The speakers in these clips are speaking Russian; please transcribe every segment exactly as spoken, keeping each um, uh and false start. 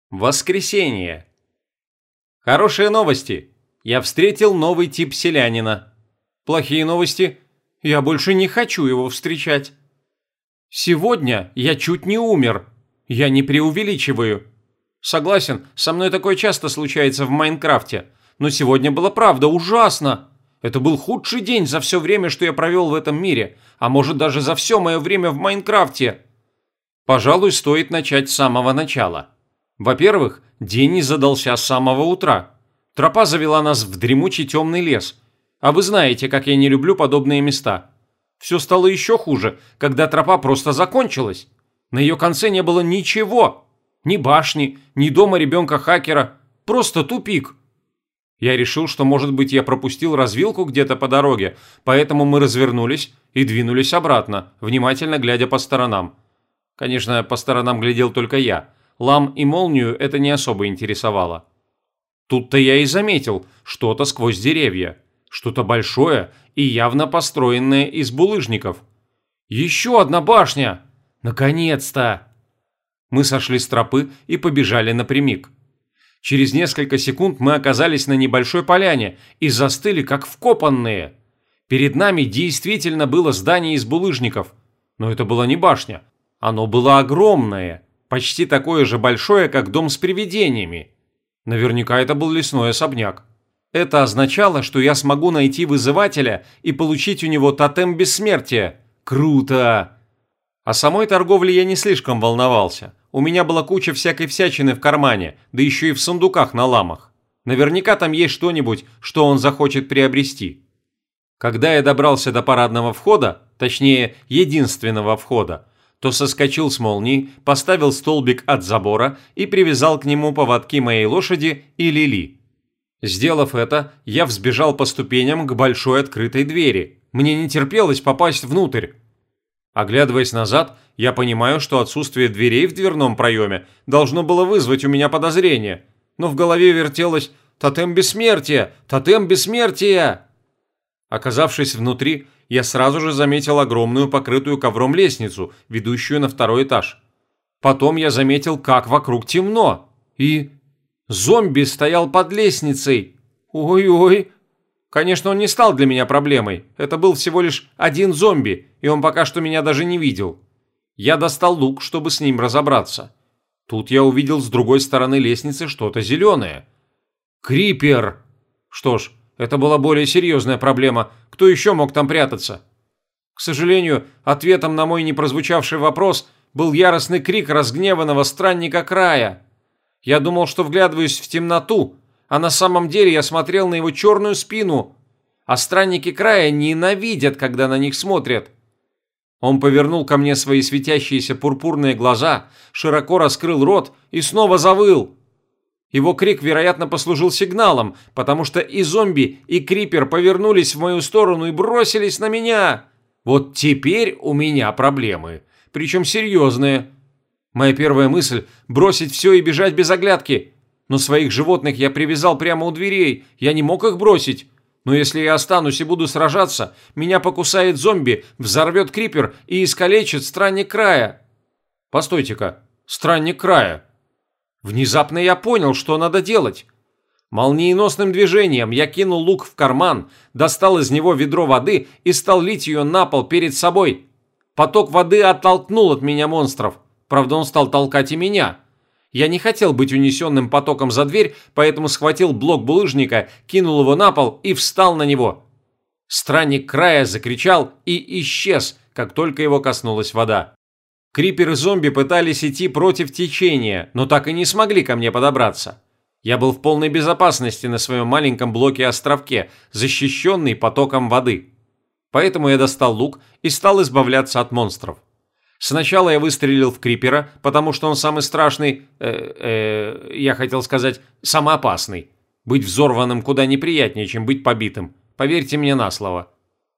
Воскресенье. Хорошие новости. Я встретил новый тип селянина. Плохие новости. Я больше не хочу его встречать. Сегодня я чуть не умер. Я не преувеличиваю. Согласен, со мной такое часто случается в Майнкрафте. Но сегодня было правда ужасно. Это был худший день за все время, что я провел в этом мире. А может даже за все мое время в Майнкрафте. Пожалуй, стоит начать с самого начала. Во-первых, день не задался с самого утра. Тропа завела нас в дремучий темный лес. А вы знаете, как я не люблю подобные места. Все стало еще хуже, когда тропа просто закончилась. На ее конце не было ничего. Ни башни, ни дома ребенка-хакера. Просто тупик. Я решил, что, может быть, я пропустил развилку где-то по дороге, поэтому мы развернулись и двинулись обратно, внимательно глядя по сторонам. Конечно, по сторонам глядел только я. Лам и молнию это не особо интересовало. Тут-то я и заметил что-то сквозь деревья. Что-то большое и явно построенное из булыжников. Еще одна башня! Наконец-то! Мы сошли с тропы и побежали напрямик. Через несколько секунд мы оказались на небольшой поляне и застыли, как вкопанные. Перед нами действительно было здание из булыжников. Но это была не башня. Оно было огромное. Почти такое же большое, как дом с привидениями. Наверняка это был лесной особняк. Это означало, что я смогу найти вызывателя и получить у него тотем бессмертия. Круто! О самой торговле я не слишком волновался. У меня была куча всякой всячины в кармане, да еще и в сундуках на ламах. Наверняка там есть что-нибудь, что он захочет приобрести. Когда я добрался до парадного входа, точнее, единственного входа, то соскочил с молнии, поставил столбик от забора и привязал к нему поводки моей лошади и Лили. Сделав это, я взбежал по ступеням к большой открытой двери. Мне не терпелось попасть внутрь. Оглядываясь назад, я понимаю, что отсутствие дверей в дверном проеме должно было вызвать у меня подозрение. Но в голове вертелось «Тотем бессмертия! Тотем бессмертия!». Оказавшись внутри, я сразу же заметил огромную покрытую ковром лестницу, ведущую на второй этаж. Потом я заметил, как вокруг темно. И... зомби стоял под лестницей. Ой-ой. Конечно, он не стал для меня проблемой. Это был всего лишь один зомби, и он пока что меня даже не видел. Я достал лук, чтобы с ним разобраться. Тут я увидел с другой стороны лестницы что-то зеленое. Крипер! Что ж, это была более серьезная проблема. Кто еще мог там прятаться? К сожалению, ответом на мой непрозвучавший вопрос был яростный крик разгневанного странника края. Я думал, что вглядываюсь в темноту, а на самом деле я смотрел на его черную спину. А странники края ненавидят, когда на них смотрят. Он повернул ко мне свои светящиеся пурпурные глаза, широко раскрыл рот и снова завыл. Его крик, вероятно, послужил сигналом, потому что и зомби, и крипер повернулись в мою сторону и бросились на меня. Вот теперь у меня проблемы, причем серьезные. Моя первая мысль – бросить все и бежать без оглядки. Но своих животных я привязал прямо у дверей, я не мог их бросить. Но если я останусь и буду сражаться, меня покусает зомби, взорвет крипер и искалечит странник края. Постойте-ка, странник края. Внезапно я понял, что надо делать. Молниеносным движением я кинул лук в карман, достал из него ведро воды и стал лить ее на пол перед собой. Поток воды оттолкнул от меня монстров. Правда, он стал толкать и меня. Я не хотел быть унесенным потоком за дверь, поэтому схватил блок булыжника, кинул его на пол и встал на него. Странник края закричал и исчез, как только его коснулась вода. Крипер и зомби пытались идти против течения, но так и не смогли ко мне подобраться. Я был в полной безопасности на своем маленьком блоке-островке, защищенный потоком воды. Поэтому я достал лук и стал избавляться от монстров. Сначала я выстрелил в крипера, потому что он самый страшный, э, э, я хотел сказать, самый опасный. Быть взорванным куда неприятнее, чем быть побитым. Поверьте мне на слово.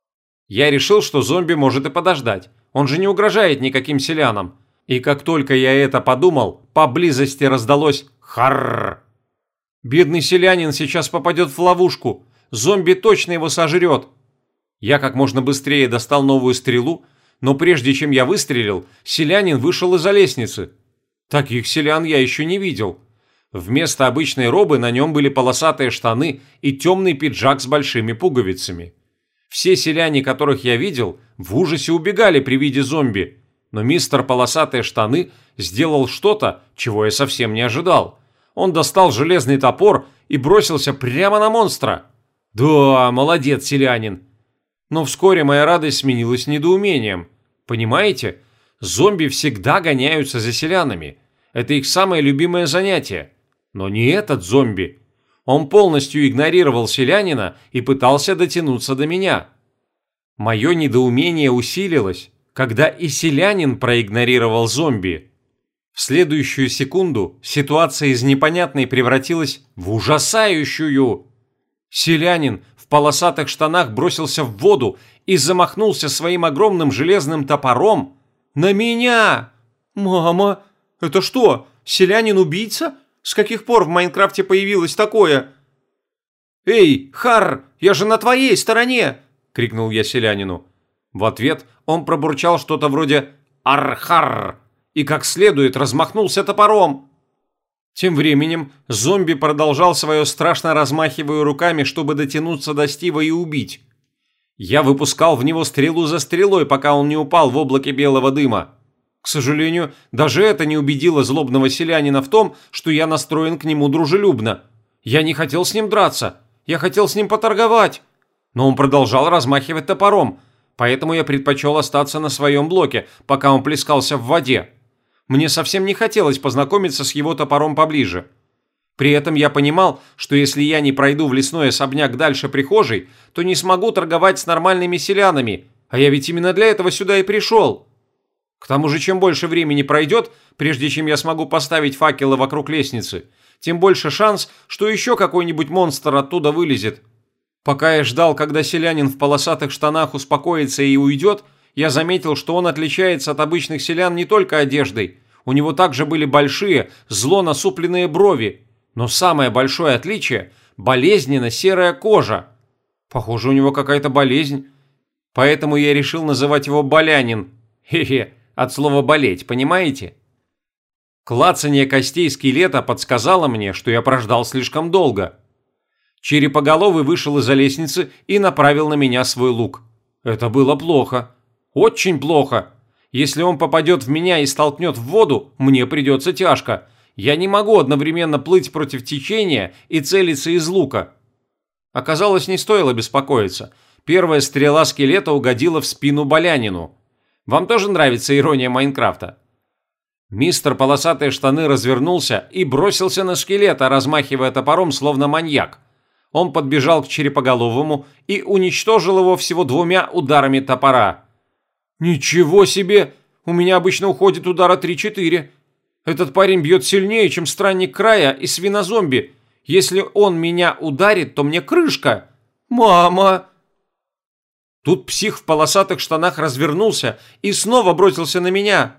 Я решил, что зомби может и подождать. Он же не угрожает никаким селянам. И как только я это подумал, поблизости раздалось «Харррр». Бедный селянин сейчас попадет в ловушку. Зомби точно его сожрет. Я как можно быстрее достал новую стрелу, но прежде чем я выстрелил, селянин вышел из-за лестницы. Таких селян я еще не видел. Вместо обычной робы на нем были полосатые штаны и темный пиджак с большими пуговицами. Все селяне, которых я видел, в ужасе убегали при виде зомби, но мистер Полосатые Штаны сделал что-то, чего я совсем не ожидал. Он достал железный топор и бросился прямо на монстра. Да, молодец, селянин. Но вскоре моя радость сменилась недоумением. Понимаете, зомби всегда гоняются за селянами. Это их самое любимое занятие. Но не этот зомби. Он полностью игнорировал селянина и пытался дотянуться до меня. Мое недоумение усилилось, когда и селянин проигнорировал зомби. В следующую секунду ситуация из непонятной превратилась в ужасающую. Селянин в полосатых штанах бросился в воду и замахнулся своим огромным железным топором на меня. «Мама, это что, селянин-убийца? С каких пор в Майнкрафте появилось такое?» «Эй, Харр, я же на твоей стороне!» – крикнул я селянину. В ответ он пробурчал что-то вроде «Архарр» и как следует размахнулся топором. Тем временем зомби продолжал свое, страшно размахивая руками, чтобы дотянуться до Стива и убить. Я выпускал в него стрелу за стрелой, пока он не упал в облаке белого дыма. К сожалению, даже это не убедило злобного селянина в том, что я настроен к нему дружелюбно. Я не хотел с ним драться, я хотел с ним поторговать. Но он продолжал размахивать топором, поэтому я предпочел остаться на своем блоке, пока он плескался в воде. Мне совсем не хотелось познакомиться с его топором поближе. При этом я понимал, что если я не пройду в лесной особняк дальше прихожей, то не смогу торговать с нормальными селянами, а я ведь именно для этого сюда и пришел. К тому же, чем больше времени пройдет, прежде чем я смогу поставить факелы вокруг лестницы, тем больше шанс, что еще какой-нибудь монстр оттуда вылезет. Пока я ждал, когда селянин в полосатых штанах успокоится и уйдет, я заметил, что он отличается от обычных селян не только одеждой. У него также были большие, зло насупленные брови. Но самое большое отличие – болезненно-серая кожа. Похоже, у него какая-то болезнь. Поэтому я решил называть его Болянин. Хе-хе, от слова «болеть», понимаете? Клацанье костей скелета подсказало мне, что я прождал слишком долго. Черепоголовый вышел из-за лестницы и направил на меня свой лук. Это было плохо. Очень плохо. Если он попадет в меня и столкнет в воду, мне придется тяжко. Я не могу одновременно плыть против течения и целиться из лука. Оказалось, не стоило беспокоиться. Первая стрела скелета угодила в спину Болянину. Вам тоже нравится ирония Майнкрафта? Мистер Полосатые Штаны развернулся и бросился на скелета, размахивая топором, словно маньяк. Он подбежал к Черепоголовому и уничтожил его всего двумя ударами топора. «Ничего себе! У меня обычно уходит удара три-четыре. Этот парень бьет сильнее, чем Странник Края и свинозомби. Если он меня ударит, то мне крышка. Мама!» Тут псих в полосатых штанах развернулся и снова бросился на меня.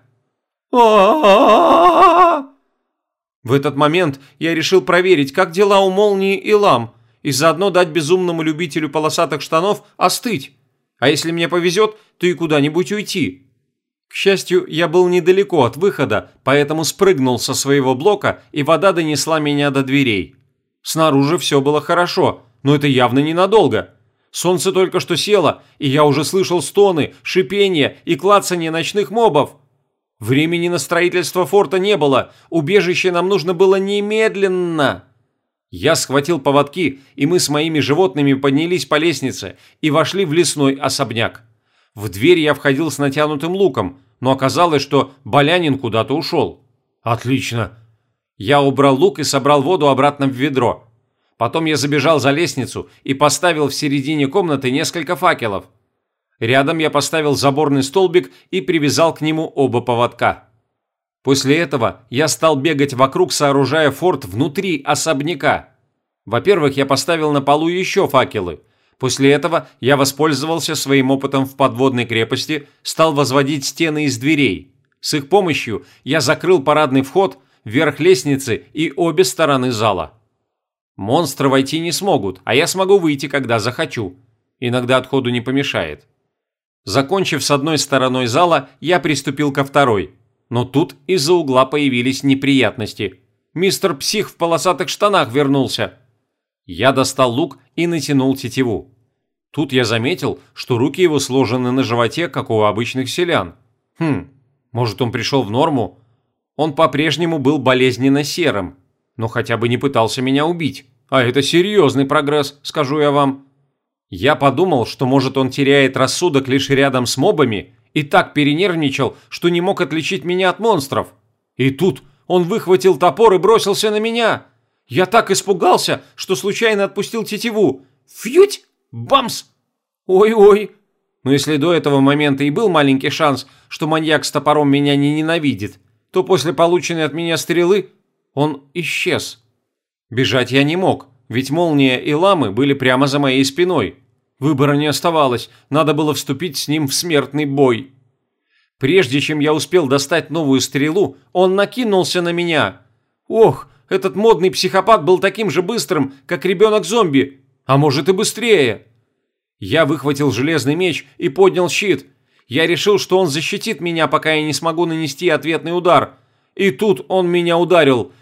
А-а-а-а-а! В этот момент я решил проверить, как дела у Молнии и Лам, и заодно дать безумному любителю полосатых штанов остыть. А если мне повезет, то и куда-нибудь уйти. К счастью, я был недалеко от выхода, поэтому спрыгнул со своего блока, и вода донесла меня до дверей. Снаружи все было хорошо, но это явно ненадолго. Солнце только что село, и я уже слышал стоны, шипение и клацанье ночных мобов. Времени на строительство форта не было, убежище нам нужно было немедленно. Я схватил поводки, и мы с моими животными поднялись по лестнице и вошли в лесной особняк. В дверь я входил с натянутым луком, но оказалось, что Болянин куда-то ушел. Отлично. Я убрал лук и собрал воду обратно в ведро. Потом я забежал за лестницу и поставил в середине комнаты несколько факелов. Рядом я поставил заборный столбик и привязал к нему оба поводка. После этого я стал бегать вокруг, сооружая форт внутри особняка. Во-первых, я поставил на полу еще факелы. После этого я воспользовался своим опытом в подводной крепости, стал возводить стены из дверей. С их помощью я закрыл парадный вход, верх лестницы и обе стороны зала. Монстры войти не смогут, а я смогу выйти, когда захочу. Иногда отходу не помешает. Закончив с одной стороной зала, я приступил ко второй. Но тут из-за угла появились неприятности. Мистер Псих в полосатых штанах вернулся. Я достал лук и натянул тетиву. Тут я заметил, что руки его сложены на животе, как у обычных селян. Хм, может, он пришел в норму? Он по-прежнему был болезненно серым, но хотя бы не пытался меня убить. А это серьезный прогресс, скажу я вам. Я подумал, что, может, он теряет рассудок лишь рядом с мобами и так перенервничал, что не мог отличить меня от монстров. И тут он выхватил топор и бросился на меня. Я так испугался, что случайно отпустил тетиву. Фьють! Бамс! Ой-ой! Но если до этого момента и был маленький шанс, что маньяк с топором меня не ненавидит, то после полученной от меня стрелы он исчез. Бежать я не мог, ведь молния и ламы были прямо за моей спиной. Выбора не оставалось, надо было вступить с ним в смертный бой. Прежде чем я успел достать новую стрелу, он накинулся на меня. Ох, этот модный психопат был таким же быстрым, как ребенок-зомби, а может и быстрее. Я выхватил железный меч и поднял щит. Я решил, что он защитит меня, пока я не смогу нанести ответный удар. И тут он меня ударил.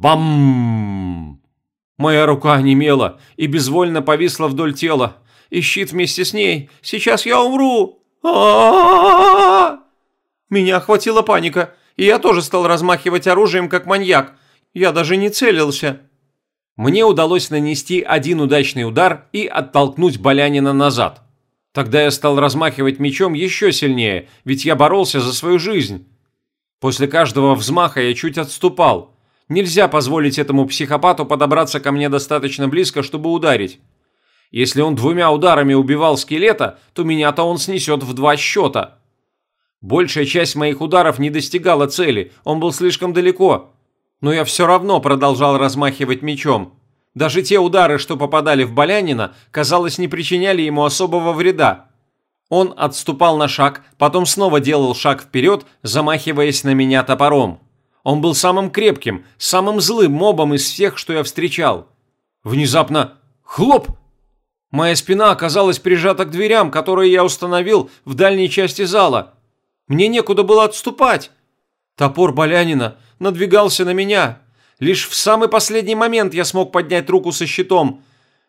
Бам! Моя рука онемела и безвольно повисла вдоль тела. И щит вместе с ней. Сейчас я умру. А-а-а-а-а! Меня охватила паника, и я тоже стал размахивать оружием, как маньяк. Я даже не целился. Мне удалось нанести один удачный удар и оттолкнуть Болянина назад. Тогда я стал размахивать мечом еще сильнее, ведь я боролся за свою жизнь. После каждого взмаха я чуть отступал. Нельзя позволить этому психопату подобраться ко мне достаточно близко, чтобы ударить. Если он двумя ударами убивал скелета, то меня-то он снесет в два счета. Большая часть моих ударов не достигала цели, он был слишком далеко. Но я все равно продолжал размахивать мечом. Даже те удары, что попадали в Болянина, казалось, не причиняли ему особого вреда. Он отступал на шаг, потом снова делал шаг вперед, замахиваясь на меня топором. Он был самым крепким, самым злым мобом из всех, что я встречал. Внезапно хлоп! Моя спина оказалась прижата к дверям, которые я установил в дальней части зала. Мне некуда было отступать. Топор Болянина надвигался на меня. Лишь в самый последний момент я смог поднять руку со щитом.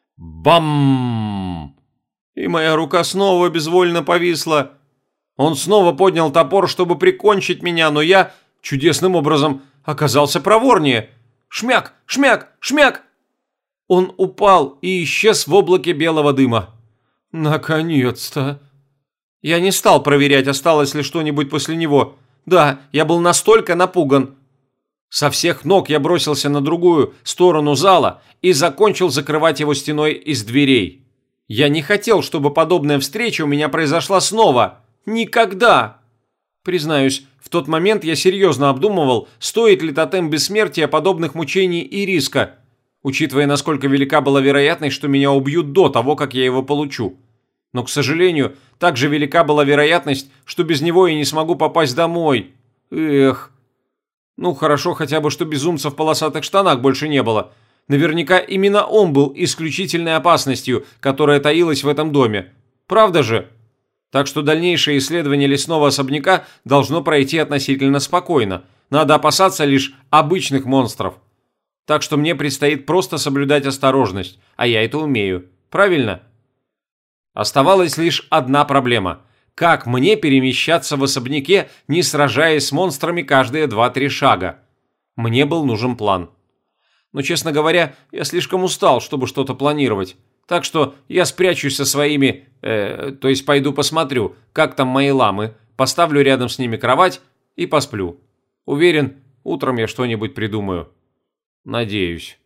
Бам! И моя рука снова безвольно повисла. Он снова поднял топор, чтобы прикончить меня, но я чудесным образом оказался проворнее. Шмяк! Шмяк! Шмяк! Он упал и исчез в облаке белого дыма. Наконец-то! Я не стал проверять, осталось ли что-нибудь после него. Да, я был настолько напуган. Со всех ног я бросился на другую сторону зала и закончил закрывать его стеной из дверей. Я не хотел, чтобы подобная встреча у меня произошла снова. Никогда! Признаюсь, в тот момент я серьезно обдумывал, стоит ли тотем бессмертия подобных мучений и риска, учитывая, насколько велика была вероятность, что меня убьют до того, как я его получу. Но, к сожалению, также велика была вероятность, что без него я не смогу попасть домой. Эх. Ну, хорошо хотя бы, что безумца в полосатых штанах больше не было. Наверняка именно он был исключительной опасностью, которая таилась в этом доме. Правда же? Так что дальнейшее исследование лесного особняка должно пройти относительно спокойно. Надо опасаться лишь обычных монстров. Так что мне предстоит просто соблюдать осторожность, а я это умею. Правильно? Оставалась лишь одна проблема. Как мне перемещаться в особняке, не сражаясь с монстрами каждые два-три шага? Мне был нужен план. Но, честно говоря, я слишком устал, чтобы что-то планировать. Так что я спрячусь со своими... Э, то есть пойду посмотрю, как там мои ламы, поставлю рядом с ними кровать и посплю. Уверен, утром я что-нибудь придумаю. Надеюсь.